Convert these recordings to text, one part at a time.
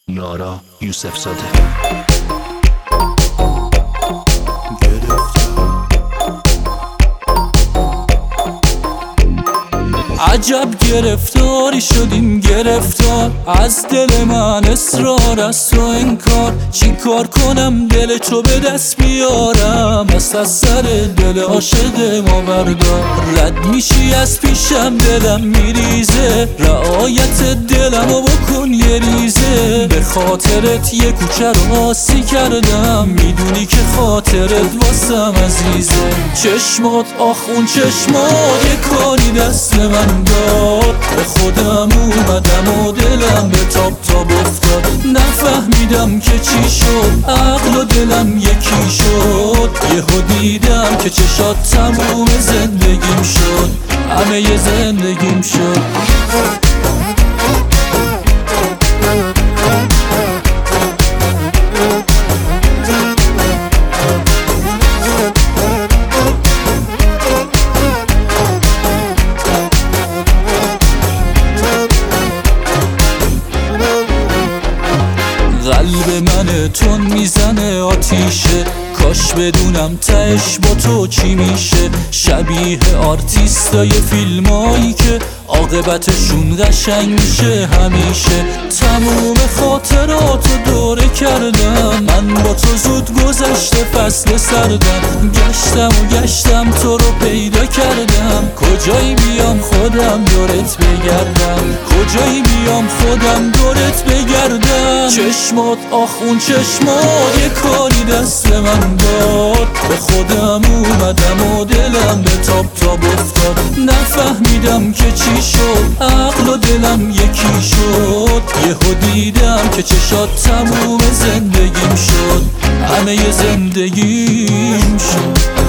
یارا یوسف زاده. عجب گرفتاری شدیم گرفتار، از دل من اصرار از تو انکار. چی کار کنم دل تو به دست بیارم، دست از سر دل عاشق ما بردار. رد میشی از پیشم دلم میریزه، رعایت دلمو بکن یه ریزه. به خاطرت یه کوچه رو آسی کردم، میدونی که خاطرت واسم عزیزه. چشمات آخ اون چشمات یه کاری دست من داد، به خودم اومدم و دلم به تاب افتاد. نفهمیدم که چی شد، عقل و دلم یکی شد. یهو دیدم که چشات تموم زندگیم شد، همه ی زندگیم شد. قلب من تون میزنه آتیشه، کاش بدونم تهش با تو چی میشه. شبیه آرتیستای فیلمایی که عاقبتشون قشنگ میشه همیشه. تموم خاطراتو دوره کردم، من با تو زود گذشته فصل سردم. گشتم تو رو پیدا کردم، کجایی بیام خودم دورت بگردم، کجایی بیام خودم دورت بگردم. چشمات آخ اون چشمات یه کاری دست من داد، به خودم اومدم و دلم به تاب افتاد. نفهمیدم که چی شد، عقل و دلم یکی شد. یهو دیدم که چشات تموم زندگیم شد، همه ی زندگیم شد.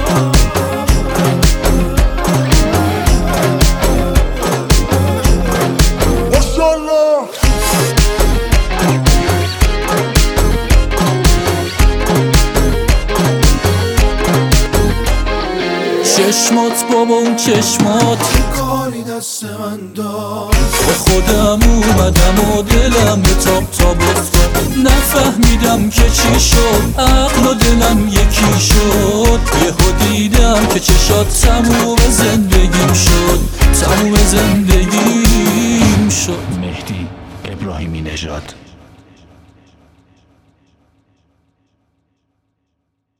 چشمات بابا اون چشمات کاری دست من داد، به خودم اومدم و دلم به تاب افتاد. نفهمیدم که چی شد، عقل و دلم یکی شد. یهو دیدم که چشات تموم زندگیم شد، تموم زندگیم شد. مهدی ابراهیمی نژاد.